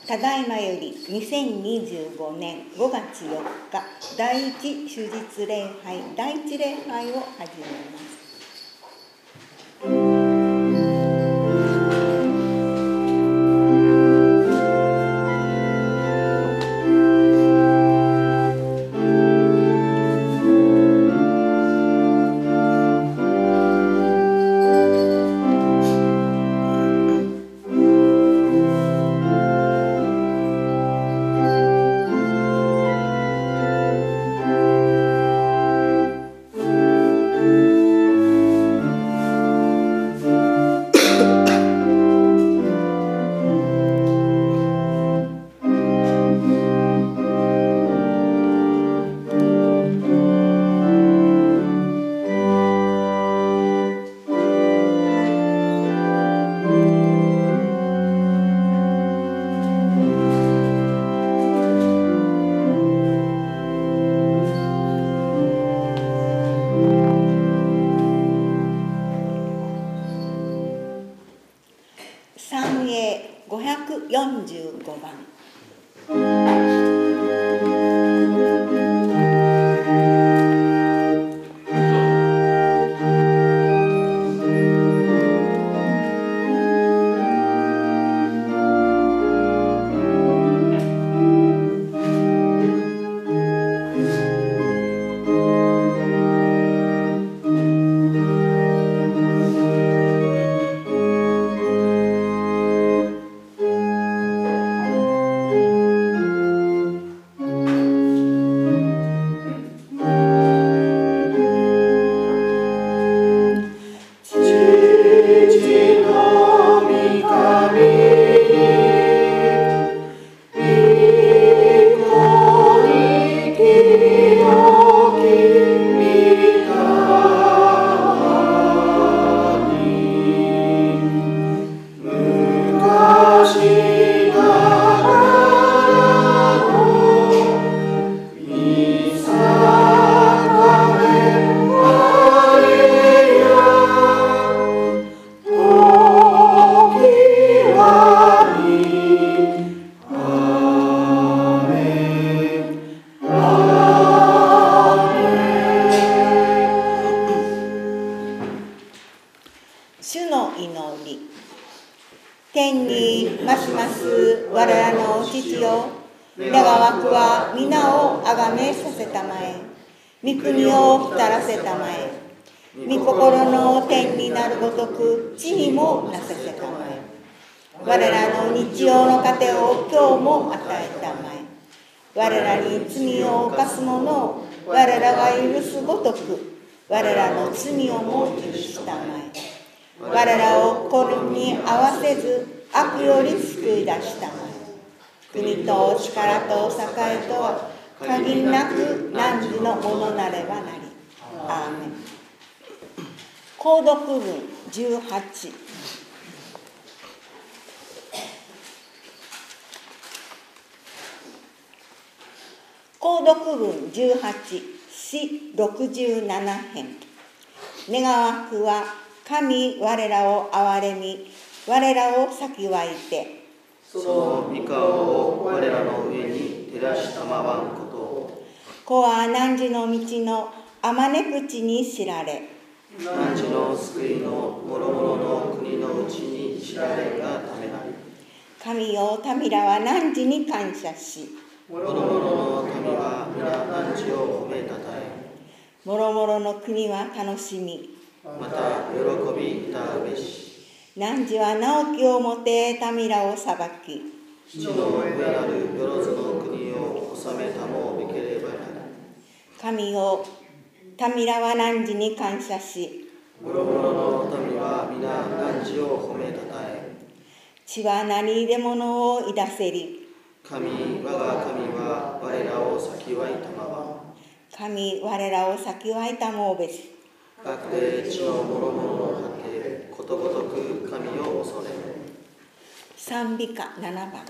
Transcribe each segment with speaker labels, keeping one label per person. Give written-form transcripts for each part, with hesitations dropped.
Speaker 1: ただいまより2025年5月4日第一主日礼拝第一礼拝を始めます。三英545番。主の祈り。天にますます我らの父よ、願わくは皆をあがめさせたまえ、御国を来らせたまえ、御心の天になるごとく地にもなさせたまえ。我らの日曜の糧を今日も与えたまえ。我らに罪を犯す者を我らが許すごとく我らの罪をも許したまえ。我らを試みに合わせず悪より救い出したまえ。国と力と栄とは限りなく汝のものなればなり。アーメン。購読文18。購読文18詩67編。願わくは神我らを憐れみ、我らを裂き湧いて、
Speaker 2: その御顔を我らの上に照らしたまわんことを。
Speaker 1: 子は汝の道のあまね口に知られ、
Speaker 2: 汝の救いの諸々の国のうちに知られがためなり。
Speaker 1: 神よ、民らは汝に感謝し、
Speaker 2: 諸々の民は皆汝を褒めたたえ、
Speaker 1: 諸々の国は楽しみ、
Speaker 2: また喜び歌うべし。
Speaker 1: 汝は直きをもて民らを裁き、
Speaker 2: 地の上なるよろずの国を治めたもべければなり。
Speaker 1: 神よ、民らは汝に感謝し、
Speaker 2: 諸々の民は皆汝を褒めたたえ、
Speaker 1: 地は何でものをいだせり、
Speaker 2: 神我が神は我らを裂き湧いたまま。
Speaker 1: 神我らを裂き湧いたもうべし。
Speaker 2: かくて地の諸々の果て、ことごとく神を恐れ。
Speaker 1: 賛美歌7番。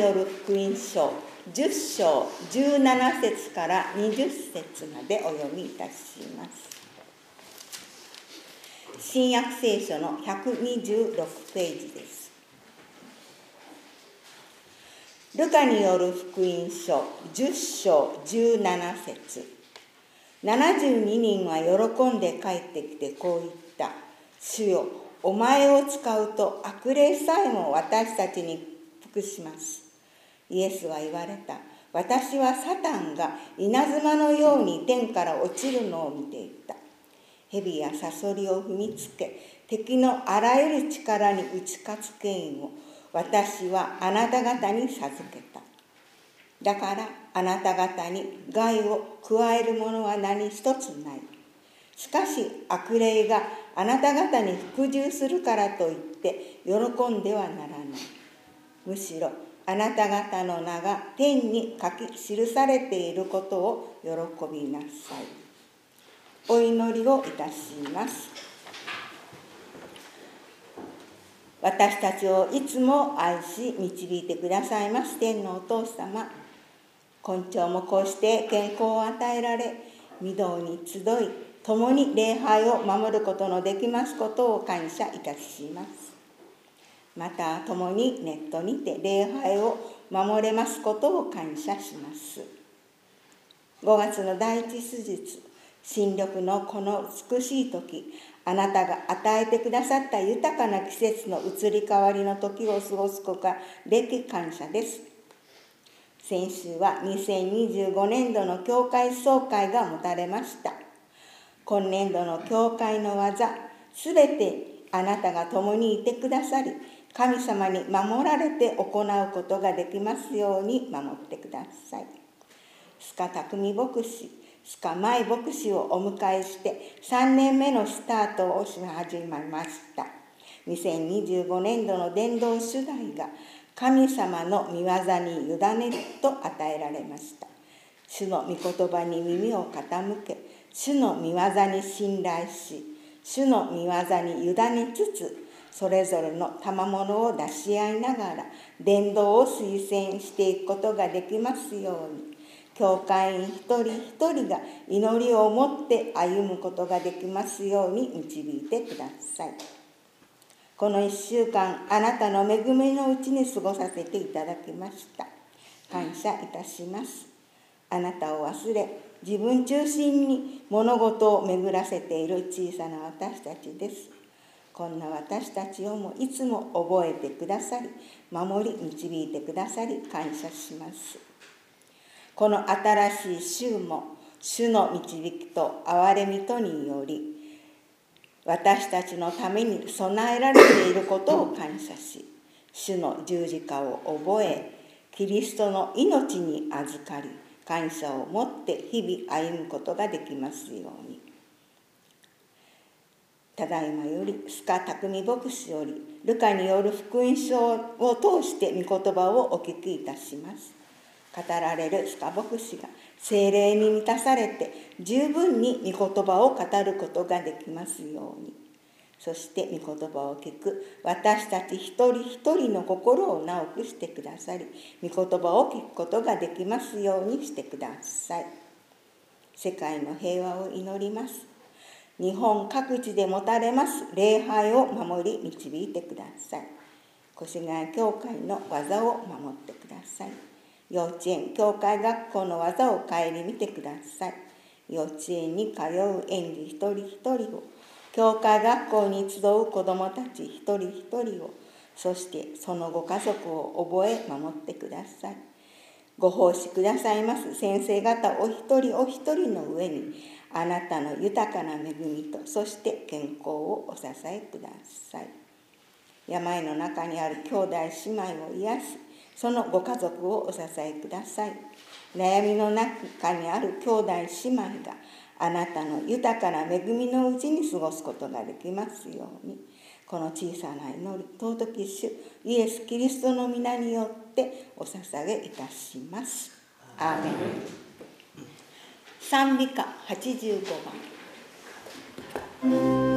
Speaker 1: よる福音書10章17節から20節までお読みいたします。新約聖書の126ページです。ルカによる福音書10章17節。72人は喜んで帰ってきてこう言った。主よ、お前を使うと悪霊さえも私たちに服します。イエスは言われた。私はサタンが稲妻のように天から落ちるのを見ていた。蛇やサソリを踏みつけ、敵のあらゆる力に打ち勝つ権威を私はあなた方に授けた。だからあなた方に害を加えるものは何一つない。しかし悪霊があなた方に服従するからといって喜んではならない。むしろあなた方の名が天に書き記されていることを喜びなさい。お祈りをいたします。私たちをいつも愛し導いてくださいます天のお父様、今朝もこうして健康を与えられ、御堂に集い共に礼拝を守ることのできますことを感謝いたします。また共にネットにて礼拝を守れますことを感謝します。5月の第一数日、新緑のこの美しい時、あなたが与えてくださった豊かな季節の移り変わりの時を過ごすことができ感謝です。先週は2025年度の教会総会が持たれました。今年度の教会の技、すべてあなたが共にいてくださり、神様に守られて行うことができますように守ってください。須賀匠牧師、須賀舞牧師をお迎えして3年目のスタートをし始めました。2025年度の伝道主題が神様の御業に委ねると与えられました。主の御言葉に耳を傾け、主の御業に信頼し、主の御業に委ねつつ、それぞれの賜物を出し合いながら伝道を推薦していくことができますように、教会員一人一人が祈りを持って歩むことができますように導いてください。この1週間、あなたの恵みのうちに過ごさせていただきました。感謝いたします。あなたを忘れ、自分中心に物事を巡らせている小さな私たちです。こんな私たちをもいつも覚えてくださり、守り導いてくださり感謝します。この新しい週も主の導きと憐れみとにより、私たちのために備えられていることを感謝し、主の十字架を覚え、キリストの命に預かり、感謝を持って日々歩むことができますように。ただいまより須賀匠牧師よりルカによる福音書を通して御言葉をお聞きいたします。語られる須賀牧師が聖霊に満たされて十分に御言葉を語ることができますように。そして御言葉を聞く私たち一人一人の心を直くしてくださり、御言葉を聞くことができますようにしてください。世界の平和を祈ります。日本各地で持たれます礼拝を守り導いてください。越谷教会の技を守ってください。幼稚園、教会学校の技を顧みてください。幼稚園に通う園児一人一人を、教会学校に集う子どもたち一人一人を、そしてそのご家族を覚え守ってください。ご奉仕くださいます先生方お一人お一人の上に、あなたの豊かな恵みと、そして健康をお支えください。病の中にある兄弟姉妹を癒し、そのご家族をお支えください。悩みの中にある兄弟姉妹があなたの豊かな恵みのうちに過ごすことができますように、この小さな祈り、尊き主イエス・キリストの皆によってお捧げいたします。アーメン。賛美歌85番。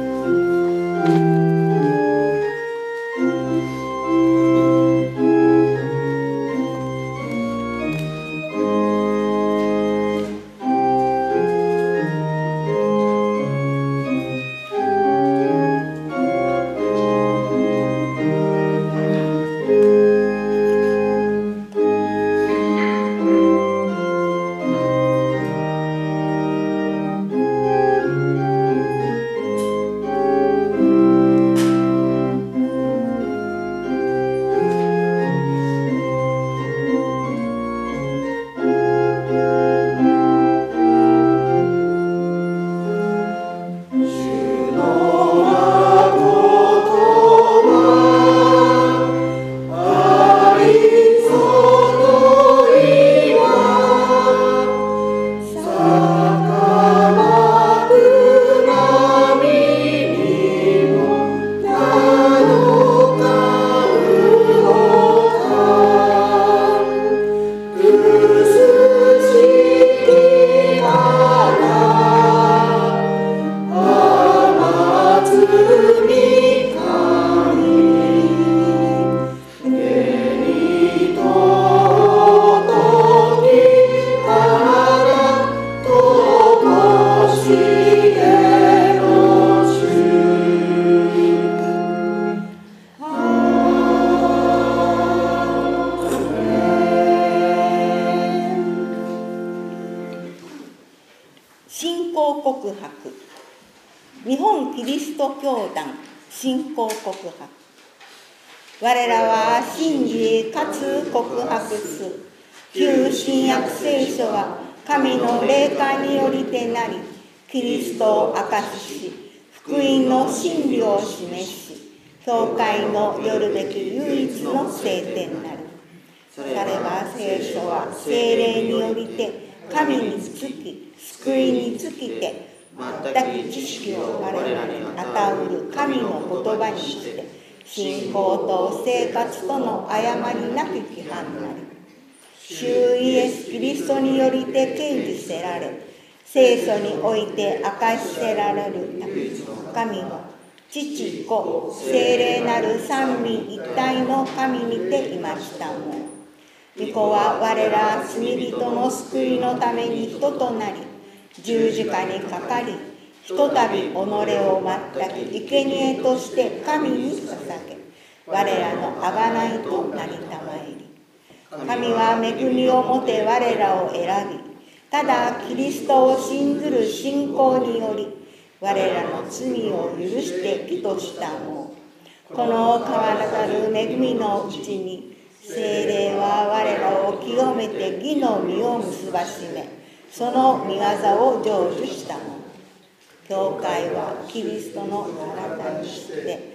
Speaker 1: 談、信仰告白。我らは信じかつ告白す。旧新約聖書は神の霊感によりてなり、キリストを明かし、福音の真理を示し、教会のよるべき唯一の聖典なる。されば聖書は聖霊によりて神につき、救いにつきて、全く知識を我らに与うる神の言葉にして、信仰と生活との誤りなき規範なり。主イエス・キリストによりて掲示せられ、聖書において明かしせられる神の父子聖霊なる三位一体の神にていましたもん。御子は我ら罪人の救いのために人となり、十字架にかかり、ひとたび己を全く生贄として神に捧げ、我らの贖いとなりたまえり。神は恵みをもて我らを選び、ただキリストを信ずる信仰により、我らの罪を許して義としたもの。この変わらざる恵みのうちに、聖霊は我らを清めて義の実を結ばしめ、その御業を成就したもの。教会はキリストの体にして、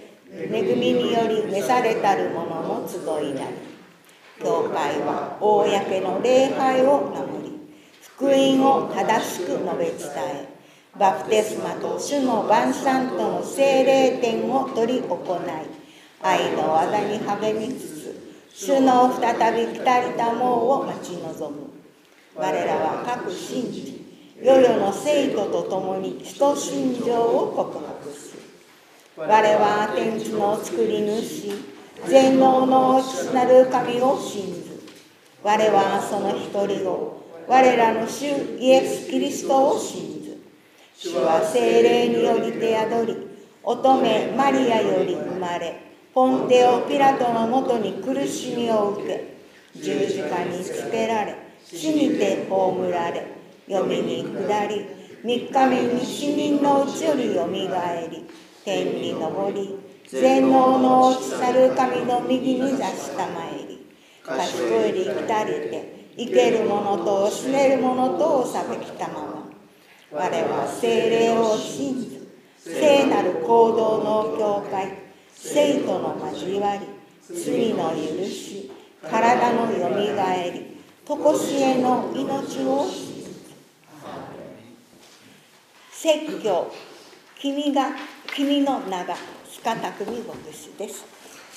Speaker 1: 恵みにより召されたる者の集いなり。教会は公の礼拝を守り、福音を正しく述べ伝え、バプテスマと主の晩餐との聖霊典を執り行い、愛の技に励みつつ、主の再び来たりたもうを待ち望む。我らは各信じ、世々の生徒と共に使徒信条を告白する。我は天地の作り主、全能の父なる神を信ず。我はその一人を、我らの主イエス・キリストを信ず。主は聖霊によりて宿り、乙女マリアより生まれ、ポンテオ・ピラトのもとに苦しみを受け、十字架につけられ、死にて葬られ、読みに下り、3日目に死人のうちよりよみがえり、天に昇り、全能の落ち去る神の右に座したまえり、賢いり来りて、生ける者と死ねる者とを裁きたまま。我は聖霊を信ず、聖なる行動の教会、聖との交わり、罪の許し、体のよみがえり、とこしえの命を信ず。説教、君の名が塚匠牧師です。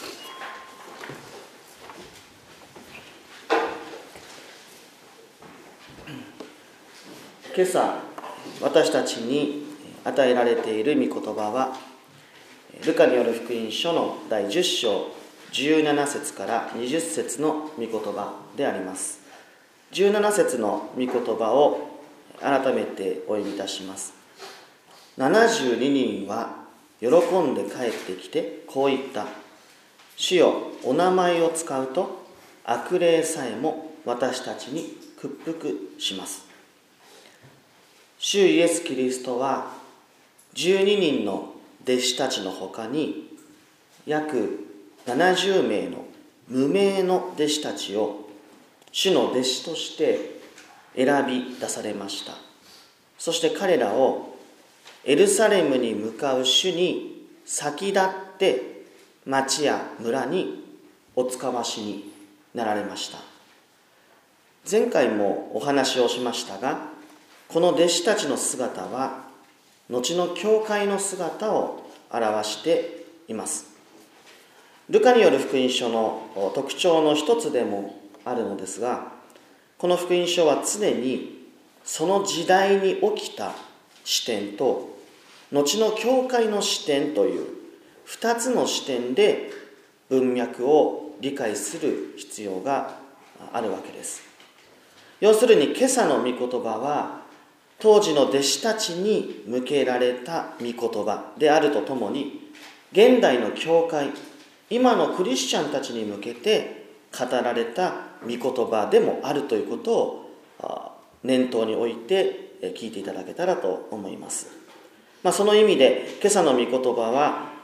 Speaker 2: 今朝私たちに与えられている御言葉は、ルカによる福音書の第10章17節から20節の御言葉であります。17節の御言葉を改めてお読みいたします。72人は喜んで帰ってきてこう言った。主よ、お名前を使うと悪霊さえも私たちに屈服します。主イエス・キリストは12人の弟子たちのほかに約70名の無名の弟子たちを主の弟子として選び出されました。そして彼らをエルサレムに向かう主に先立って町や村にお使わしになられました。前回もお話をしましたが、この弟子たちの姿は後の教会の姿を表しています。ルカによる福音書の特徴の一つでもあるのですが、この福音書は常にその時代に起きた視点と後の教会の視点という2つの視点で文脈を理解する必要があるわけです。要するに今朝の御言葉は当時の弟子たちに向けられた御言葉であるとともに、現代の教会、今のクリスチャンたちに向けて語られた御言葉でもあるということを念頭に置いて聞いていただけたらと思います。その意味で今朝の御言葉は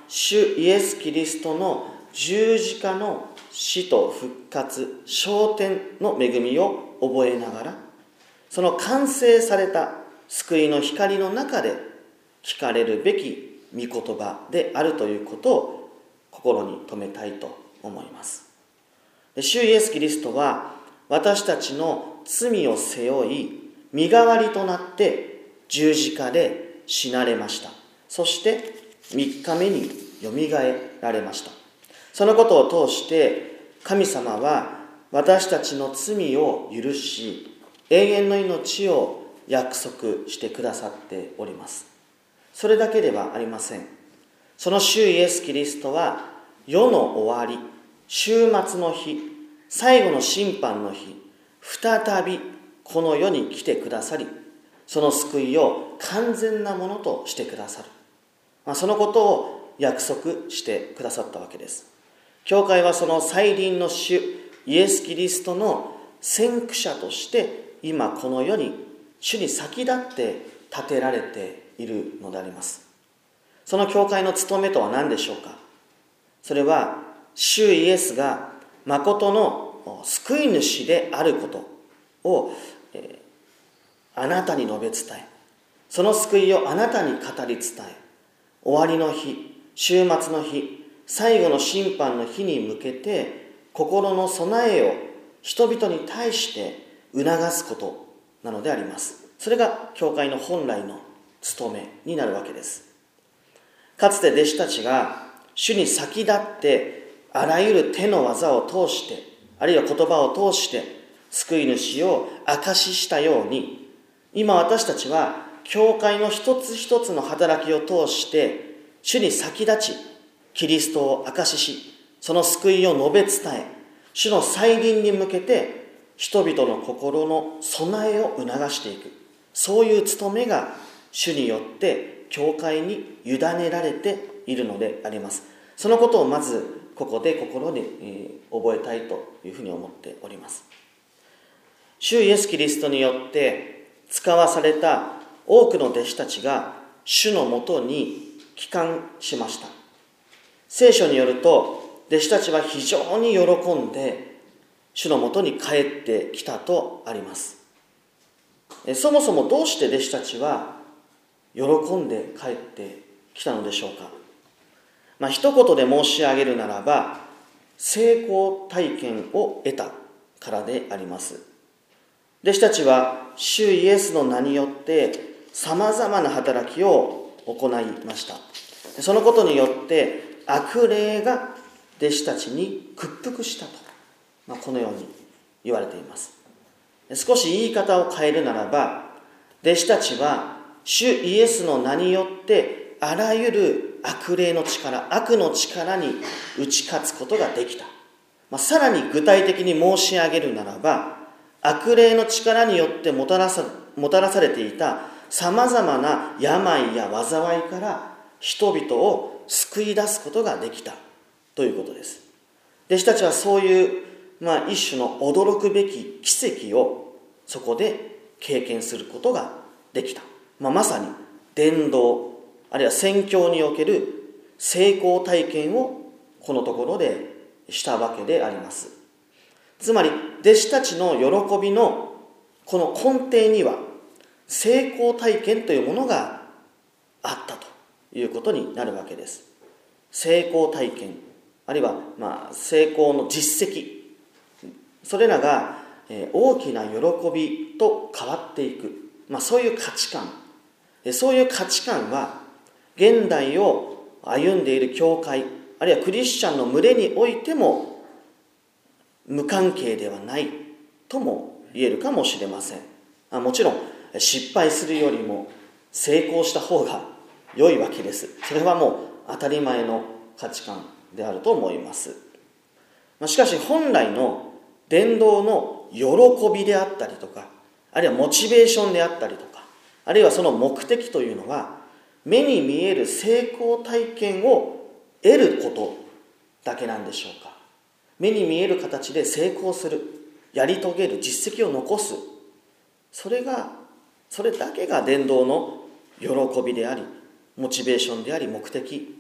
Speaker 2: 主イエス・キリストの十字架の死と復活、昇天の恵みを覚えながら、その完成された救いの光の中で聞かれるべき御言葉であるということを心に留めたいと思います。主イエス・キリストは私たちの罪を背負い、身代わりとなって十字架で死なれました。そして3日目によみがえられました。そのことを通して神様は私たちの罪を許し、永遠の命を約束してくださっております。それだけではありません。その主イエス・キリストは世の終わり、終末の日、最後の審判の日、再びこの世に来てくださり、その救いを完全なものとしてくださる、そのことを約束してくださったわけです。教会はその再臨の主イエス・キリストの先駆者として今この世に主に先立って建てられているのであります。その教会の務めとは何でしょうか。それは主イエスが誠の救い主であることを、あなたに述べ伝え、その救いをあなたに語り伝え、終わりの日、終末の日、最後の審判の日に向けて心の備えを人々に対して促すことなのであります。それが教会の本来の務めになるわけです。かつて弟子たちが主に先立ってあらゆる手の技を通して、あるいは言葉を通して救い主を証ししたように、今私たちは教会の一つ一つの働きを通して主に先立ちキリストを証しし、その救いを述べ伝え、主の再臨に向けて人々の心の備えを促していく、そういう務めが主によって教会に委ねられているのであります。そのことをまずここで心に覚えたいというふうに思っております。主イエス・キリストによって使わされた多くの弟子たちが主のもとに帰還しました。聖書によると弟子たちは非常に喜んで主のもとに帰ってきたとあります。そもそもどうして弟子たちは喜んで帰ってきたのでしょうか。一言で申し上げるならば、成功体験を得たからであります。弟子たちは主イエスの名によってさまざまな働きを行いました。そのことによって悪霊が弟子たちに屈服したと、このように言われています。少し言い方を変えるならば、弟子たちは主イエスの名によってあらゆる悪霊の力、悪の力に打ち勝つことができた。さらに具体的に申し上げるならば、悪霊の力によってもたらされていたさまざまな病や災いから人々を救い出すことができたということです。弟子たちはそういう、一種の驚くべき奇跡をそこで経験することができた。まさに伝道、あるいは宣教における成功体験をこのところでしたわけであります。つまり弟子たちの喜びのこの根底には成功体験というものがあったということになるわけです。成功体験、あるいは成功の実績、それらが大きな喜びと変わっていく、そういう価値観、そういう価値観は現代を歩んでいる教会、あるいはクリスチャンの群れにおいても無関係ではないとも言えるかもしれません。もちろん失敗するよりも成功した方が良いわけです。それはもう当たり前の価値観であると思います。しかし本来の伝道の喜びであったりとか、あるいはモチベーションであったりとか、あるいはその目的というのは、目に見える成功体験を得ることだけなんでしょうか。目に見える形で成功する、やり遂げる、実績を残す、それだけが伝道の喜びであり、モチベーションであり、目的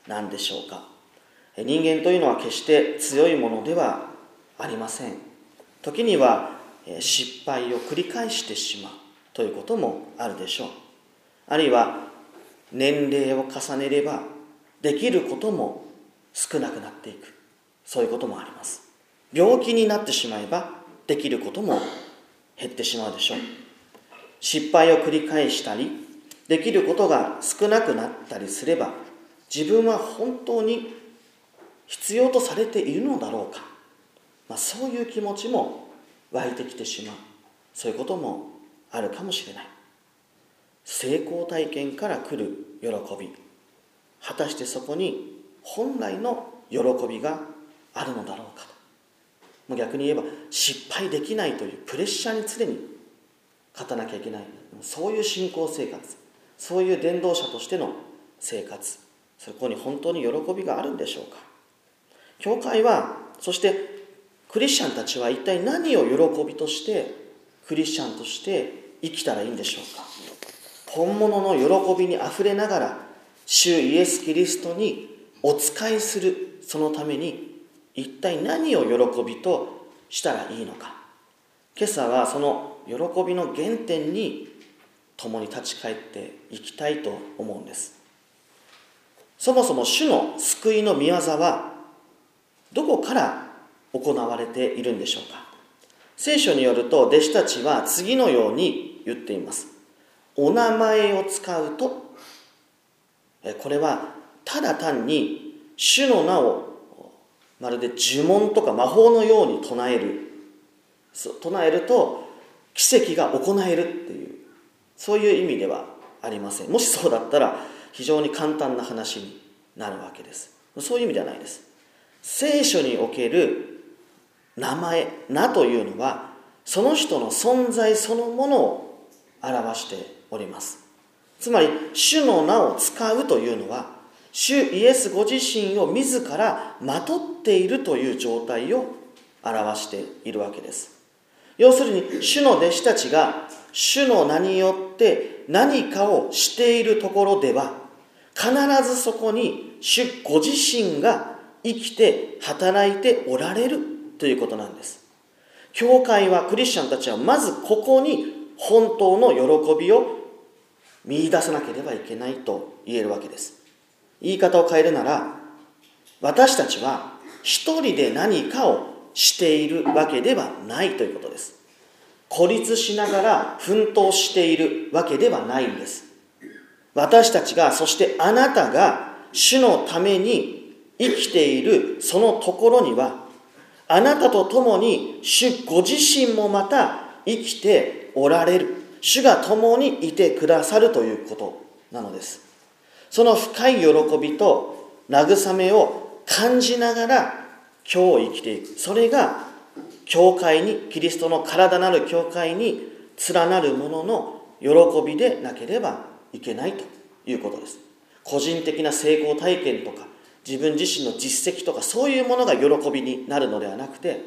Speaker 2: 何でしょうか。人間というのは決して強いものではありません。時には失敗を繰り返してしまうということもあるでしょう。あるいは年齢を重ねればできることも少なくなっていく、そういうこともあります。病気になってしまえばできることも減ってしまうでしょう。失敗を繰り返したりできることが少なくなったりすれば、自分は本当に必要とされているのだろうか、そういう気持ちも湧いてきてしまう、そういうこともあるかもしれない。成功体験から来る喜び、果たしてそこに本来の喜びがあるのだろうかと。もう逆に言えば失敗できないというプレッシャーに常に勝たなきゃいけない、そういう信仰生活、そういう伝道者としての生活、そこに本当に喜びがあるんでしょうか。教会は、そしてクリスチャンたちは一体何を喜びとしてクリスチャンとして生きたらいいんでしょうか。本物の喜びにあふれながら主イエス・キリストにお仕えする、そのために一体何を喜びとしたらいいのか。今朝はその喜びの原点に共に立ち返っていきたいと思うんです。そもそも主の救いの御業はどこから行われているんでしょうか。聖書によると弟子たちは次のように言っています。お名前を使うと、これはただ単に主の名をまるで呪文とか魔法のように唱えると奇跡が行えるっていう、そういう意味ではありません。もしそうだったら非常に簡単な話になるわけです。そういう意味ではないです。聖書における名前、名というのはその人の存在そのものを表しております。つまり主の名を使うというのは、主イエスご自身を自らまとっているという状態を表しているわけです。要するに主の弟子たちが主の名によって何かをしているところでは、必ずそこに主ご自身が生きて働いておられるということなんです。教会は、クリスチャンたちはまずここに本当の喜びを見出さなければいけないと言えるわけです。言い方を変えるなら、私たちは一人で何かをしているわけではないということです。孤立しながら奮闘しているわけではないんです。私たちが、そしてあなたが主のために生きているそのところには、あなたと共に主ご自身もまた生きておられる、主が共にいてくださるということなのです。その深い喜びと慰めを感じながら今日生きていく、それが教会に、キリストの体なる教会に連なるものの喜びでなければいけないということです。個人的な成功体験とか自分自身の実績とか、そういうものが喜びになるのではなくて、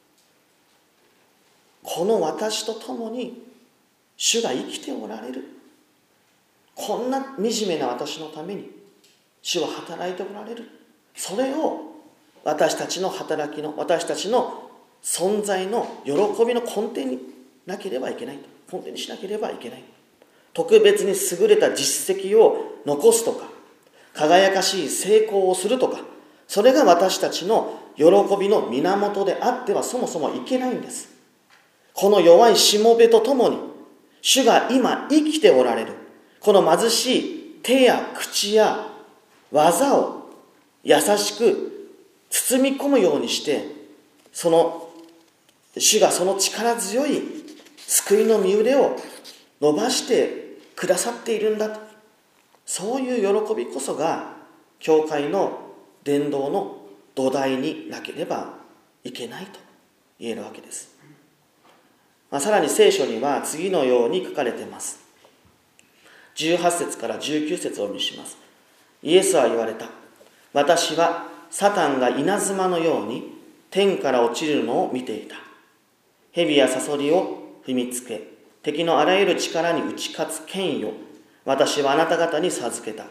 Speaker 2: この私と共に主が生きておられる、こんな惨めな私のために主は働いておられる、それを私たちの働きの、私たちの存在の喜びの根底になければいけない、根底にしなければいけない。特別に優れた実績を残すとか、輝かしい成功をするとか、それが私たちの喜びの源であってはそもそもいけないんです。この弱いしもべとともに主が今生きておられる、この貧しい手や口や技を優しく包み込むようにして、その主がその力強い救いの身腕を伸ばしてくださっているんだと、そういう喜びこそが教会の伝道の土台になければいけないと言えるわけです。さらに聖書には次のように書かれています。18節から19節をお見せします。イエスは言われた。私はサタンが稲妻のように天から落ちるのを見ていた。蛇やサソリを踏みつけ、敵のあらゆる力に打ち勝つ権威を私はあなた方に授けた。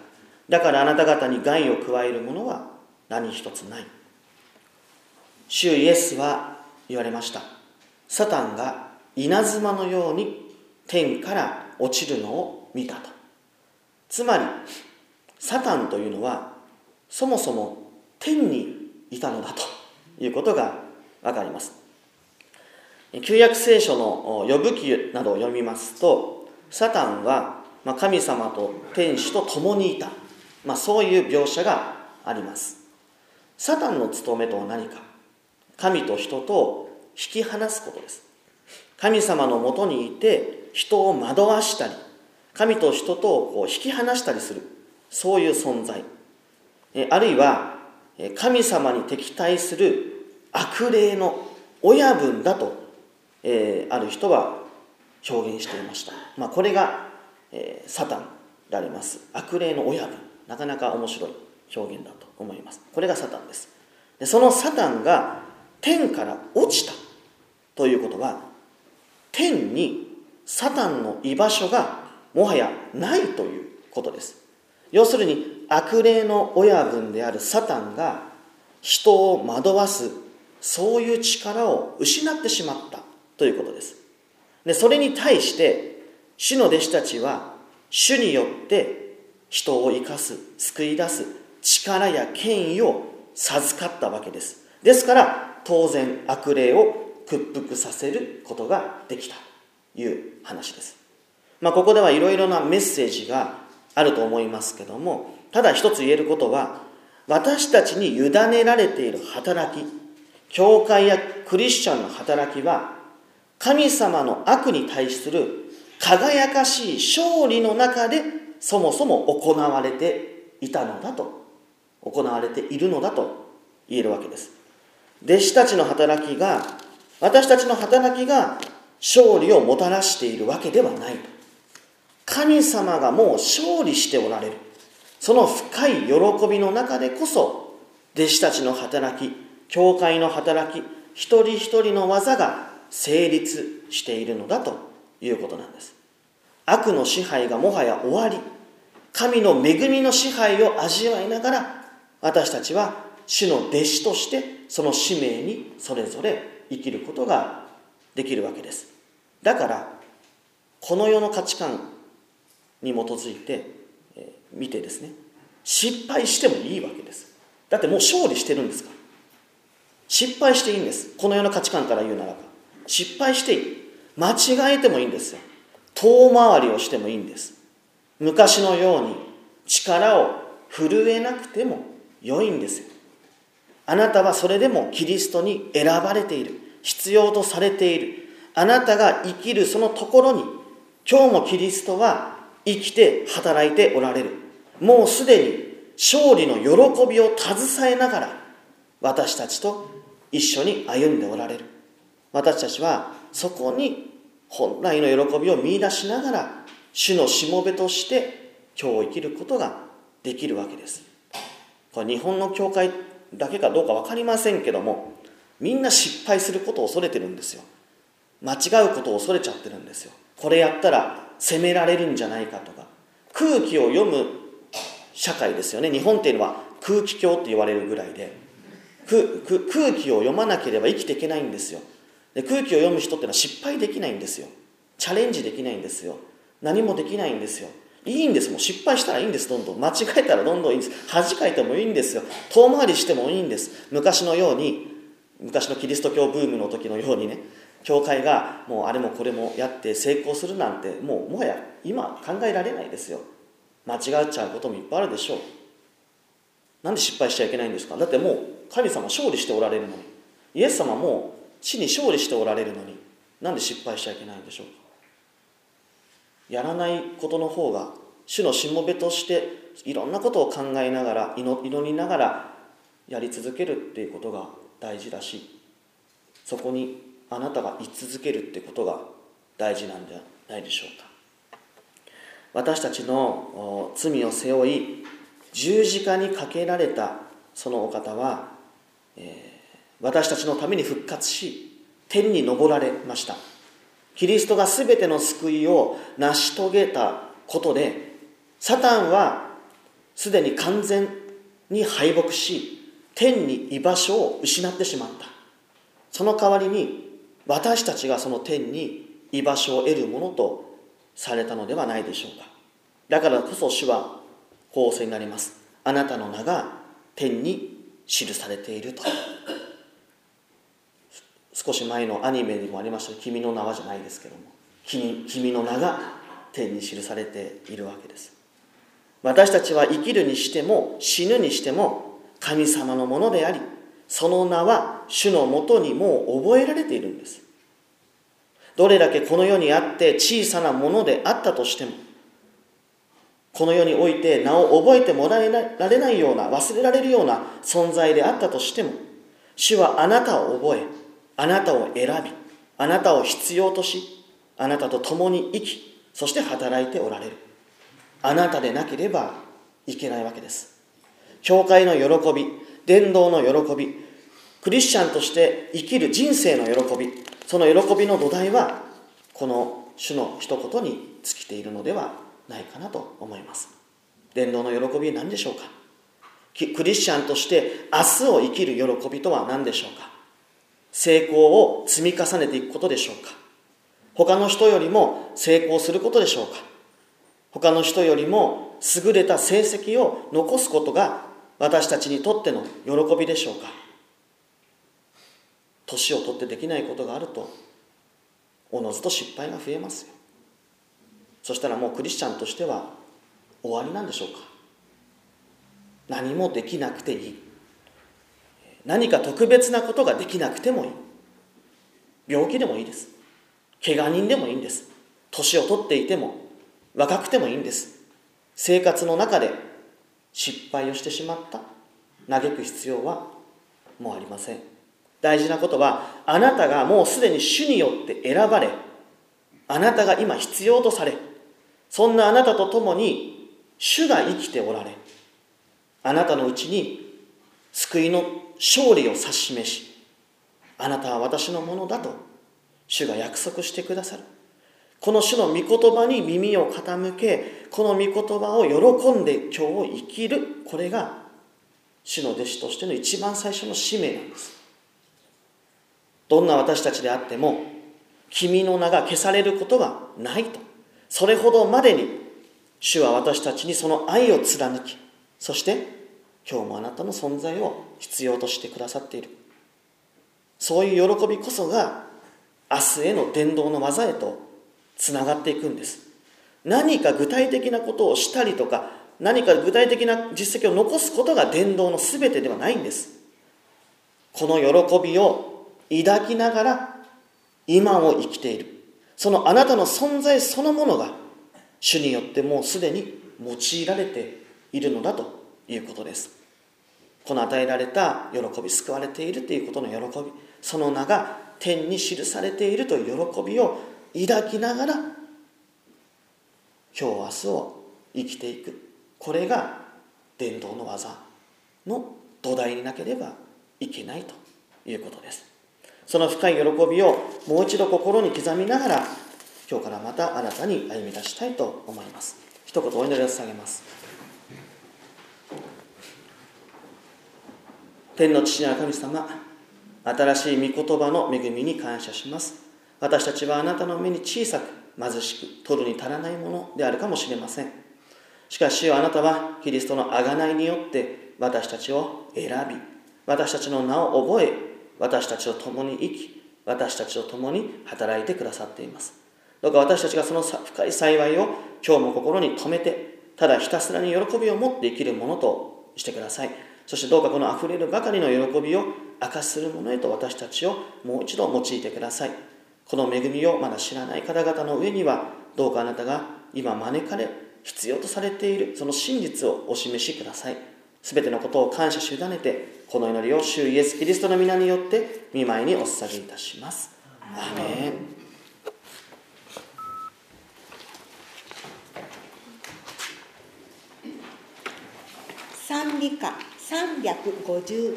Speaker 2: だからあなた方に害を加えるものは何一つない。主イエスは言われました。サタンが稲妻のように天から落ちるのを見たと。つまりサタンというのはそもそも天にいたのだということがわかります。旧約聖書の呼ぶ記などを読みますと、サタンは神様と天使と共にいた、そういう描写があります。サタンの務めとは何か。神と人とを引き離すことです。神様のもとにいて人を惑わしたり、神と人とを引き離したりする、そういう存在。あるいは神様に敵対する悪霊の親分だと、ある人は表現していました。これが、サタンであります。悪霊の親分。なかなか面白い表現だと思います。これがサタンです。でそのサタンが天から落ちたということは、天にサタンの居場所がもはやないということです。要するに悪霊の親分であるサタンが人を惑わす、そういう力を失ってしまったということです。でそれに対して主の弟子たちは主によって人を生かす、救い出す力や権威を授かったわけです。ですから当然悪霊を屈服させることができたという話です。ここではいろいろなメッセージがあると思いますけども、ただ一つ言えることは、私たちに委ねられている働き、教会やクリスチャンの働きは、神様の悪に対する輝かしい勝利の中でそもそも行われていたのだと、行われているのだと言えるわけです。弟子たちの働きが、私たちの働きが勝利をもたらしているわけではないと。神様がもう勝利しておられる。その深い喜びの中でこそ、弟子たちの働き、教会の働き、一人一人の技が成立しているのだということなんです。悪の支配がもはや終わり、神の恵みの支配を味わいながら、私たちは主の弟子としてその使命にそれぞれ生きることができるわけです。だからこの世の価値観に基づいて見てですね、失敗してもいいわけです。だってもう勝利してるんですから。失敗していいんです。この世の価値観から言うならば失敗していい。間違えてもいいんですよ。遠回りをしてもいいんです。昔のように力を震えなくても良いんですよ。あなたはそれでもキリストに選ばれている、必要とされている。あなたが生きるそのところに今日もキリストは生きて働いておられる。もうすでに勝利の喜びを携えながら私たちと一緒に歩んでおられる。私たちはそこに本来の喜びを見出しながら主のしもべとして今日生きることができるわけです。これ日本の教会だけかどうか分かりませんけども、みんな失敗することを恐れてるんですよ。間違うことを恐れちゃってるんですよ。これやったら責められるんじゃないかとか、空気を読む社会ですよね。日本っていうのは空気教って言われるぐらいで、空気を読まなければ生きていけないんですよ。で空気を読む人っていうのは失敗できないんですよ。チャレンジできないんですよ。何もできないんですよ。いいんです。もう失敗したらいいんです。どんどん間違えたらどんどんいいんです。恥かいてもいいんですよ。遠回りしてもいいんです。昔のように、昔のキリスト教ブームの時のようにね、教会がもうあれもこれもやって成功するなんてもはや今考えられないですよ。間違っちゃうこともいっぱいあるでしょう。なんで失敗しちゃいけないんですか。だってもう神様勝利しておられるのに、イエス様も地に勝利しておられるのに、なんで失敗しちゃいけないんでしょうか。やらないことの方が主のしもべとしていろんなことを考えながら祈りながらやり続けるっていうことが大事だし、そこにあなたが居続けるってことが大事なんじゃないでしょうか。私たちの罪を背負い十字架にかけられたそのお方は、私たちのために復活し天に昇られました。キリストがすべての救いを成し遂げたことで、サタンはすでに完全に敗北し、天に居場所を失ってしまった。その代わりに私たちがその天に居場所を得るものとされたのではないでしょうか。だからこそ主はこうお仰せになります。あなたの名が天に記されていると。少し前のアニメにもありました君の名はじゃないですけども、君の名が天に記されているわけです。私たちは生きるにしても死ぬにしても神様のものであり、その名は主のもとにもう覚えられているんです。どれだけこの世にあって小さなものであったとしても、この世において名を覚えてもらえられないような、忘れられるような存在であったとしても、主はあなたを覚え、あなたを選び、あなたを必要とし、あなたと共に生き、そして働いておられる。あなたでなければいけないわけです。教会の喜び、伝道の喜び、クリスチャンとして生きる人生の喜び、その喜びの土台はこの主の一言に尽きているのではないかなと思います。伝道の喜びは何でしょうか。クリスチャンとして明日を生きる喜びとは何でしょうか。成功を積み重ねていくことでしょうか。他の人よりも成功することでしょうか。他の人よりも優れた成績を残すことが私たちにとっての喜びでしょうか。年を取ってできないことがあるとおのずと失敗が増えますよ。そしたらもうクリスチャンとしては終わりなんでしょうか。何もできなくていい。何か特別なことができなくてもいい。病気でもいいです。怪我人でもいいんです。年を取っていても若くてもいいんです。生活の中で失敗をしてしまった。嘆く必要はもうありません。大事なことは、あなたがもうすでに主によって選ばれ、あなたが今必要とされ、そんなあなたと共に主が生きておられ、あなたのうちに救いの勝利を指し示し、あなたは私のものだと主が約束してくださる。この主の御言葉に耳を傾け、この御言葉を喜んで今日を生きる、これが主の弟子としての一番最初の使命なんです。どんな私たちであっても君の名が消されることはないと、それほどまでに主は私たちにその愛を貫き、そして今日もあなたの存在を必要としてくださっている。そういう喜びこそが明日への伝道の技へとつながっていくんです。何か具体的なことをしたりとか、何か具体的な実績を残すことが伝道の全てではないんです。この喜びを抱きながら今を生きている、そのあなたの存在そのものが主によってもうすでに用いられているのだということです。この与えられた喜び、救われているということの喜び、その名が天に記されているという喜びを抱きながら今日明日を生きていく、これが伝道の技の土台になければいけないということです。その深い喜びをもう一度心に刻みながら、今日からまた新たに歩み出したいと思います。一言お祈りを捧げます。天の父なる神様、新しい御言葉の恵みに感謝します。私たちはあなたの目に小さく貧しく取るに足らないものであるかもしれません。しかしあなたはキリストの贖いによって私たちを選び、私たちの名を覚え、私たちと共に生き、私たちと共に働いてくださっています。どうか私たちがその深い幸いを今日も心に留めて、ただひたすらに喜びを持って生きるものとしてください。そしてどうかこのあふれるばかりの喜びを明かしするものへと私たちをもう一度用いてください。この恵みをまだ知らない方々の上には、どうかあなたが今招かれ必要とされているその真実をお示しください。すべてのことを感謝し委ねて、この祈りを主イエスキリストの皆によって御前にお捧げいたします。アーメン。
Speaker 1: 賛美歌354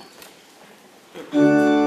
Speaker 1: 番。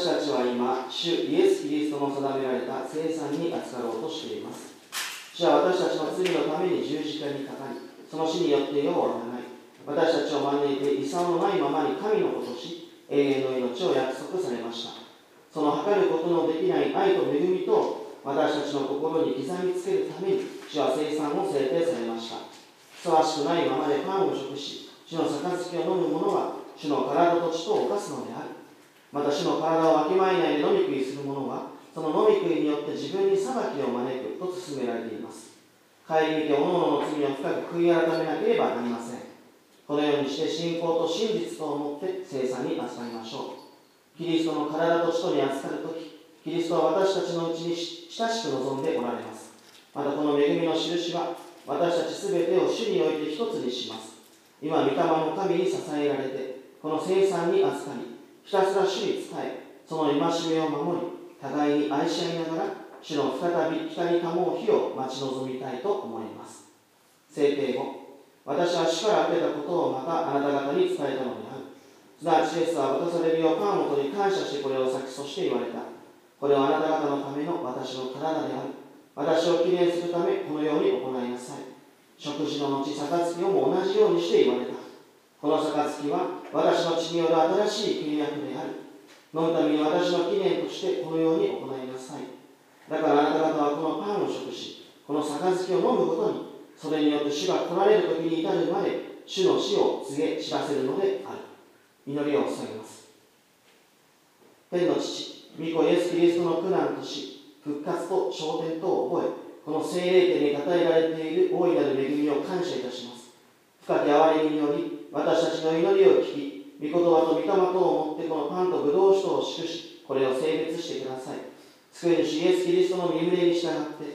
Speaker 2: 私たちは今、主イエス・キリストの定められた聖餐に扱ろうとしています。主は私たちの罪のために十字架にかかり、その死によって世をあがない、私たちを招いて遺産のないままに神の子とし、永遠の命を約束されました。その測ることのできない愛と恵みと、私たちの心に刻みつけるために、主は聖餐を制定されました。ふさわしくないままでパンを食し、主の杯を飲む者は、主の体と血とを犯すのである。また主の体をわきまえないで飲み食いする者は、その飲み食いによって自分に裁きを招くと勧められています。顧みて各々の罪を深く悔い改めなければなりません。このようにして信仰と真実とをもって聖餐に扱いましょう。キリストの体と血とに扱うとき、キリストは私たちのうちに親しく望んでおられます。またこの恵みの印は、私たちすべてを主において一つにします。今、御霊の神に支えられて、この聖餐に預かり、ひたすら主に仕え、その戒めを守り、互いに愛し合いながら、主の再び光り灯う日を待ち望みたいと思います。制定後、私は主から受けたことをまたあなた方に伝えたのである。すなわちイエスは渡されるようパンを取り感謝してこれを先そして言われた。これはあなた方のための私の体である。私を記念するためこのように行いなさい。食事の後、杯をも同じようにして言われた。この杯は私の血による新しい契約である。飲むために私の記念としてこのように行いなさい。だからあなた方はこのパンを食し、この杯を飲むごとに、それによって主が来られる時に至るまで主の死を告げ知らせるのである。祈りを捧げます。天の父、御子イエス・キリストの苦難と死、復活と昇天とを覚え、この聖霊天に称えられている大いなる恵みを感謝いたします。深き憐れみにより、私たちの祈りを聞き、御言葉と御霊とをもってこのパンと葡萄酒とを祝し、これを聖別してください。救い主イエス・キリストの身旨に従って、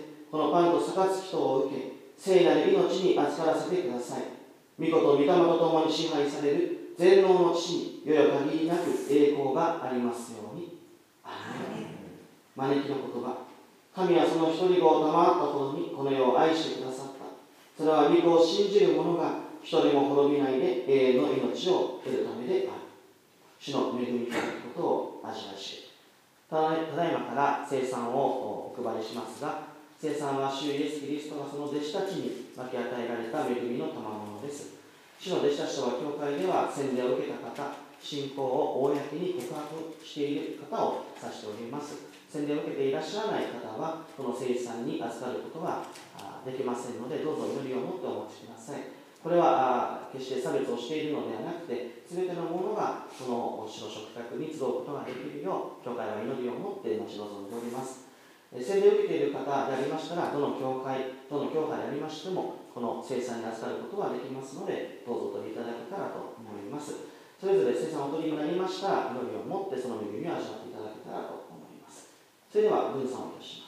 Speaker 2: このパンと杯とを受け、聖なる命に預からせてください。御子と御霊と共に支配される全能の父に、よよ限りなく栄光がありますように。アーメン。招きの言葉。神はその一人子を賜ったほどにこの世を愛してくださった。それは御子を信じる者が一人も滅びないで永遠の命を得るためである。主の恵み深いことを味わいし、ただいまから聖餐をお配りしますが、聖餐は主イエス・キリストがその弟子たちに分け与えられた恵みの賜物です。主の弟子たちとは教会では洗礼を受けた方、信仰を公に告白している方を指しております。洗礼を受けていらっしゃらない方はこの聖餐に預かることはできませんので、どうぞ祈りを持ってお持ちください。これは決して差別をしているのではなくて、すべての者がこの主の食卓に集うことができるよう、教会は祈りを持って待ち望んでおります。洗礼を受けている方でありましたら、どの教会でありましても、この聖餐に預かることができますので、どうぞお取りいただけたらと思います。それぞれ聖餐をお取りになりましたら、祈りを持ってその恵みを味わっていただけたらと思います。それでは、分散をいたします。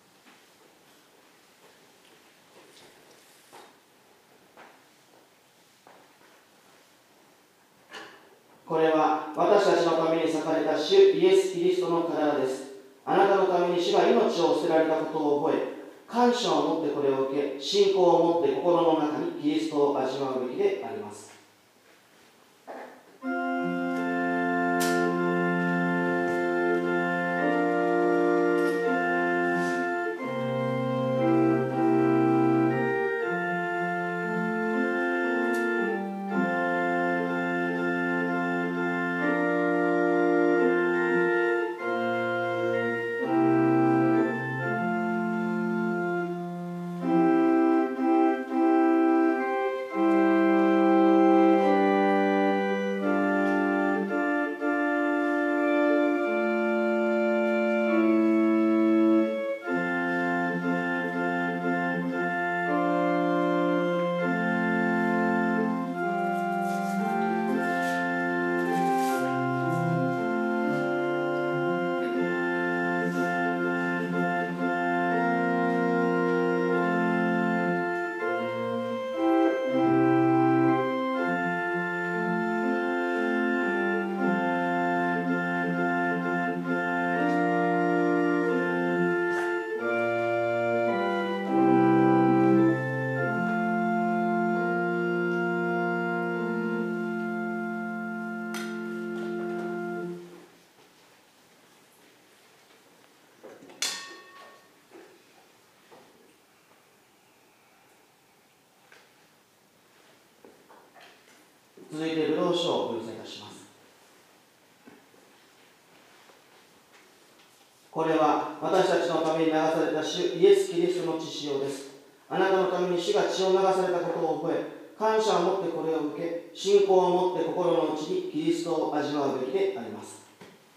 Speaker 2: これは私たちのために裂かれた主イエス・キリストの体です。あなたのために主が命を捨てられたことを覚え、感謝を持ってこれを受け、信仰を持って心の中にキリストを味わうべきであります。 続いてブドウ酒をお寄せいたします。これは私たちのために流された主イエス・キリストの血潮です。あなたのために主が血を流されたことを覚え、感謝を持ってこれを受け、信仰を持って心の内にキリストを味わうべきであります。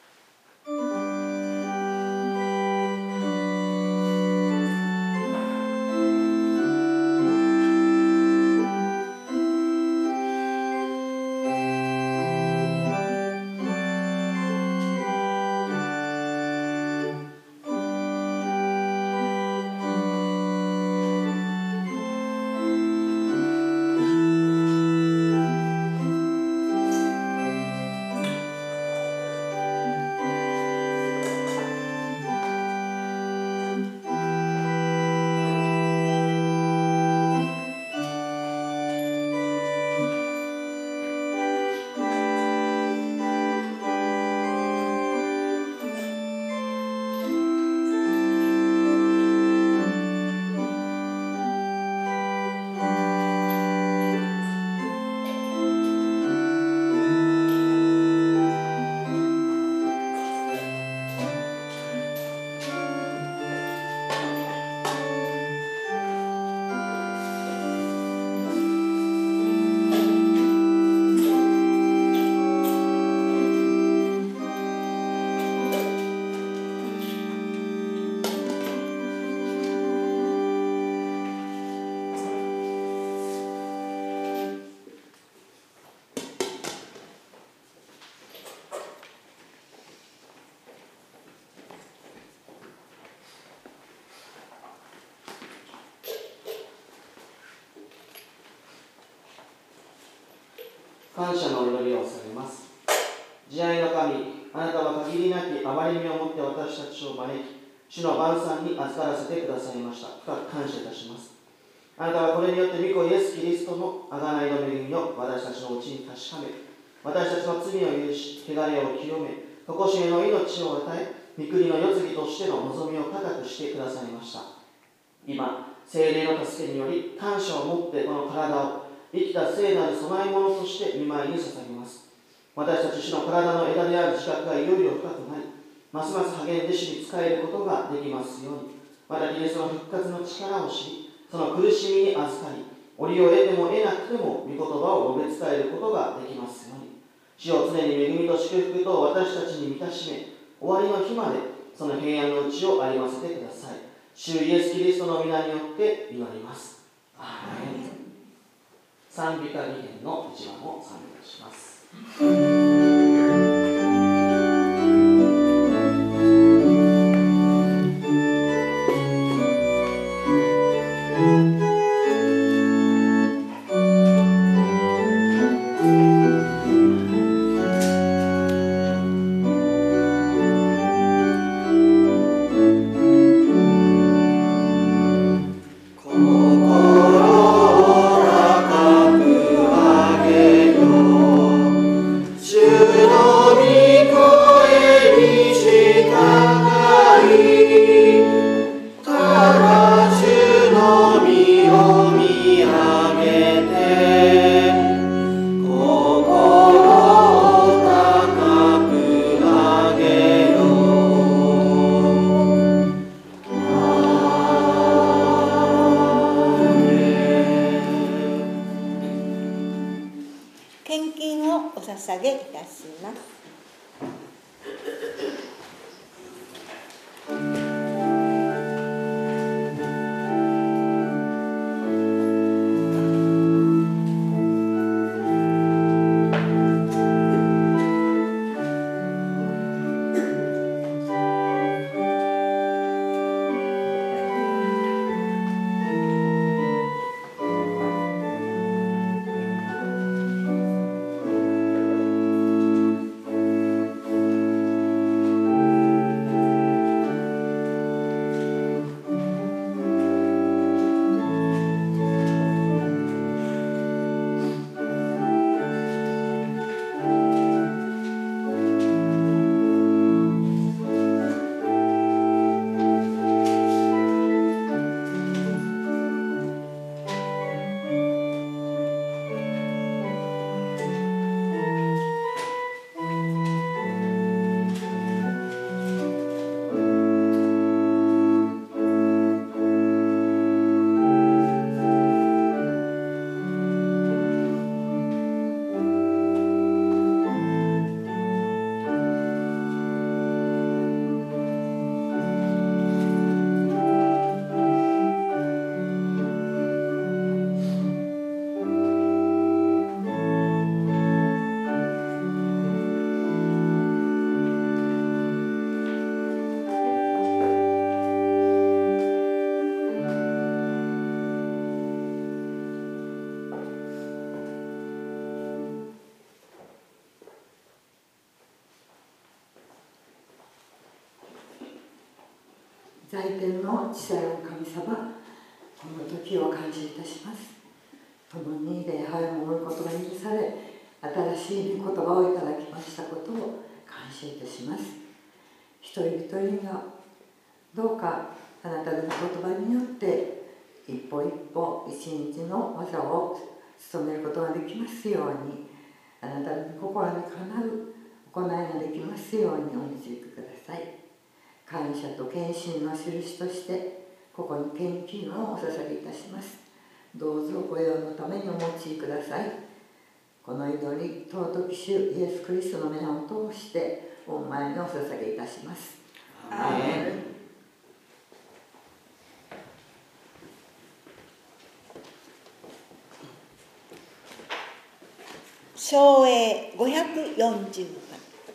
Speaker 2: 感謝の祈りをされます。慈愛の神、あなたは限りなき憐れみをもって私たちを招き、主の晩餐に預からせてくださいました。深く感謝いたします。あなたはこれによって御子イエス・キリストの贖いの恵みを私たちのうちに確かめ、私たちの罪を許し、汚れを清め、常しえの命を与え、御国の世継ぎとしての望みを高くしてくださいました。今、聖霊の助けにより感謝を持ってこの体を生きた聖なる供え物として御前に捧げます。私たち主の体の枝である自覚がいよいよ深くなり、ますます励んで主に仕えることができますように、またキリストの復活の力を知り、その苦しみに預かり、折を得ても得なくても御言葉を述べ伝えることができますように、主を常に恵みと祝福と私たちに満たしめ、終わりの日までその平安のうちを歩ませてください。主イエス・キリストの皆によって祈ります。アーメン。賛美歌2編の一番を賛美いたします。
Speaker 3: 「 在天の地裁の神様、この時を感謝いたします。共に礼拝を守ることが許され、新しい御言葉をいただきましたことを感謝いたします。一人一人がどうかあなたの御言葉によって一歩一歩一日の技を務めることができますように、あなたの心にかなう行いができますようにお導きください。感謝と献身の印としてここに献金をお捧げいたします。どうぞご用のためにお持ちください。この祈り、尊き主イエス・クリストの皆を通して御前にお捧げいたします。アーメン。
Speaker 1: 唱詠540番。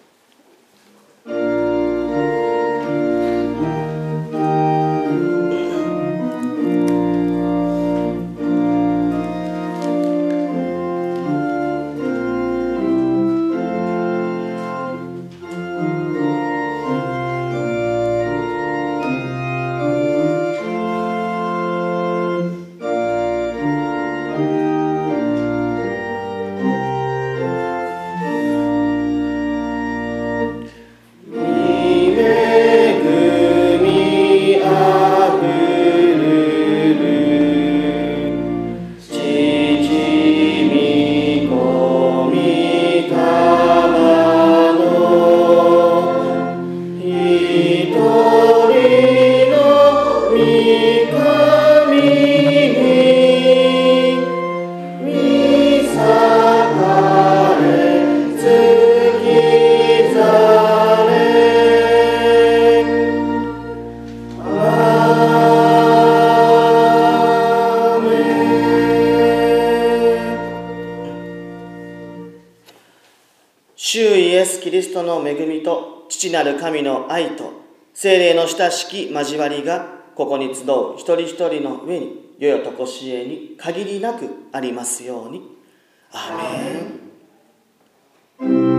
Speaker 2: 主イエス・キリストの恵みと父なる神の愛と聖霊の親しき交わりがここに集う一人一人の上に世よとこしえに限りなくありますように。アーメン。